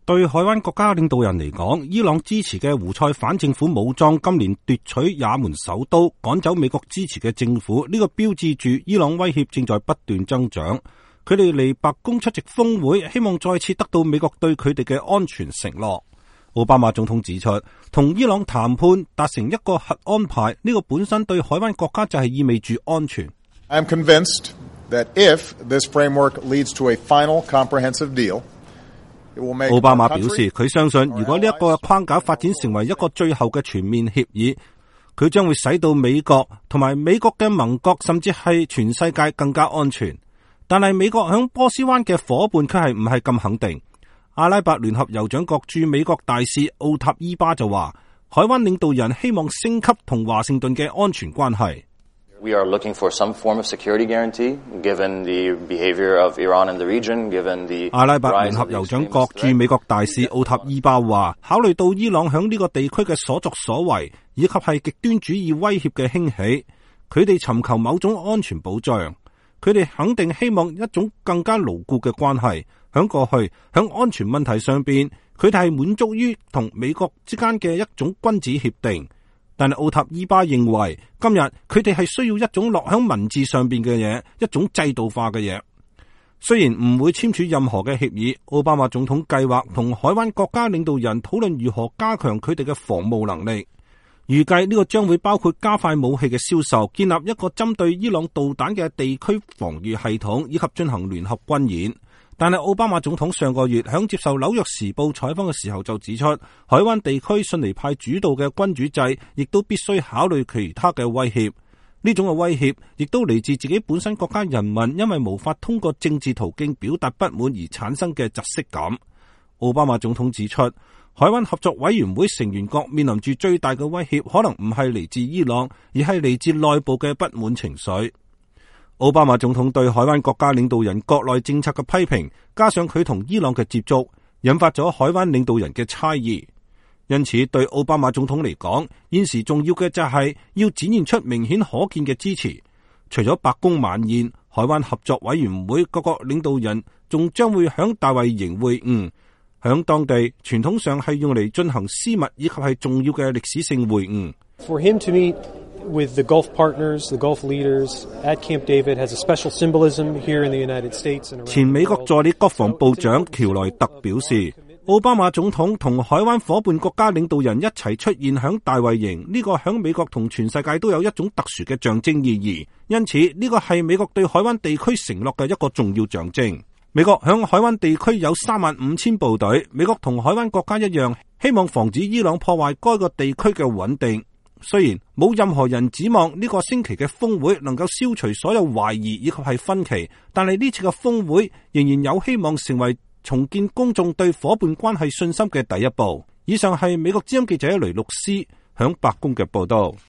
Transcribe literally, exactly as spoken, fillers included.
對海灣國家領導人嚟講，伊朗支持嘅胡塞反政府武裝今年奪取也門首都，趕走美國支持嘅政府，呢個標誌住伊朗威脅正在不斷增長。佢哋嚟白宮出席峰會，希望再次得到美國對佢哋嘅安全承諾。奧巴馬總統指出，同伊朗談判達成一個核安排，呢個本身對海灣國家就係意味住安全。 I am convinced that if this framework leads to a final comprehensive deal, 奧巴馬表示，佢相信如果呢一個框架發展成為一個最後嘅全面協議，佢將會使到美國同埋美國嘅盟國，甚至係全世界更加安全。但係美國響波斯灣嘅夥伴卻係唔係咁肯定。阿拉伯聯合酋長國駐美國大使奧塔伊巴就話，海灣領導人希望升級同華盛頓嘅安全關係。 We are looking for some form of security guarantee, given the behavior of Iran in the region, given the 阿拉伯聯合酋長國駐美國大使奧塔伊巴話，考慮到伊朗響呢個地區嘅所作所為，以及係極端主義威脅嘅興起，佢哋尋求某種安全保障。佢哋肯定希望一種更加牢固嘅關係。響過去，響安全問題上邊，佢哋係滿足於同美國之間嘅一種君子協定。但係奧塔伊巴認為，今日佢哋係需要一種落響文字上邊嘅嘢，一種制度化嘅嘢。雖然唔會簽署任何嘅協議，奧巴馬總統計劃同海灣國家領導人討論如何加強佢哋嘅防務能力。預計呢個將會包括加快武器嘅銷售，建立一個針對伊朗導彈嘅地區防禦系統，以及進行聯合軍演。但係奧巴馬總統上個月響接受紐約時報採訪嘅時候就指出，海灣地區遜尼派主導嘅君主制亦都必須考慮其他嘅威脅。呢種嘅威脅亦都嚟自自己本身國家人民因為無法通過政治途徑表達不滿而產生嘅窒息感。奧巴馬總統指出，海灣合作委員會成員國面臨住最大嘅威脅，可能唔係嚟自伊朗，而係嚟自內部嘅不滿情緒。奧巴馬總統對海灣國家領導人國內政策嘅批評，加上佢同伊朗嘅接觸，引發咗海灣領導人嘅猜疑。因此，對奧巴馬總統嚟講，現時重要嘅就係要展現出明顯可見嘅支持。除咗白宮晚宴，海灣合作委員會各個領導人仲將會響大衛營會晤，響當地傳統上係用嚟進行私密以及係重要嘅歷史性會晤。 For him to meet with the Gulf partners, the Gulf leaders at Camp David has a special symbolism here in the United States and around the world. 前美國助理國防部長喬萊特表示，奧巴馬總統同海灣夥伴國家領導人一齊出現響大衛營，呢個響美國同全世界都有一種特殊嘅象徵意義。因此，呢個係美國對海灣地區承諾嘅一個重要象徵。美國響海灣地區有三萬五千部隊，美國同海灣國家一樣，希望防止伊朗破壞該個地區嘅穩定。雖然冇任何人指望呢個星期嘅峰會能夠消除所有懷疑以及係分歧，但係呢次嘅峰會仍然有希望成為重建公眾對伙伴關係信心嘅第一步。以上係美國之音記者雷律師響白宮嘅報道。